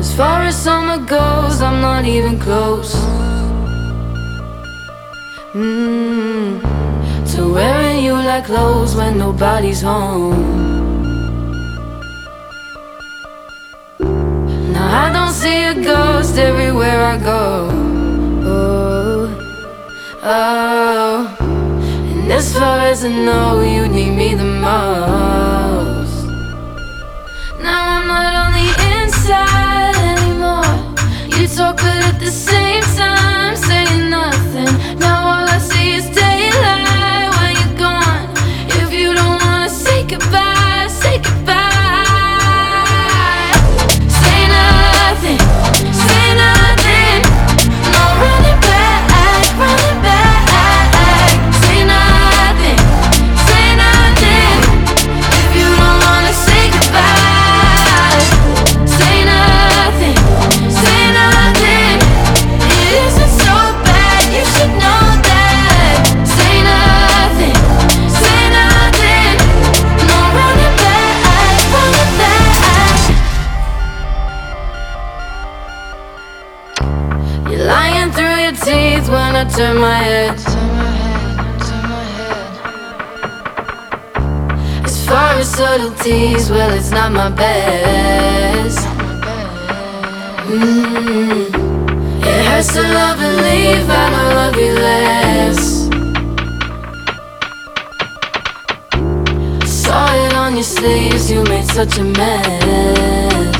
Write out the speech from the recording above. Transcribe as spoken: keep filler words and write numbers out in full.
As far as summer goes, I'm not even close mm, to wearing you like clothes when nobody's home. Now I don't see a ghost everywhere I go. Oh, oh. And as far as I know, you need me the most. Now I'm not on the inside anymore. You talk but at the same time saying nothing. Now all I see is daylight when you're gone. If you don't wanna say goodbye, say goodbye. Say nothing, say nothing. No running back, running back. Say nothing, say nothing. If you don't wanna say goodbye, say nothing, say nothing. It isn't so bad, you should know that. Say nothing, say nothing. No running back, running back. You're lying through your teeth when I turn my head. As far as subtleties, well, it's not my best. Mm. It hurts to love and leave, I don't love you less. Saw it on your sleeves, you made such a mess.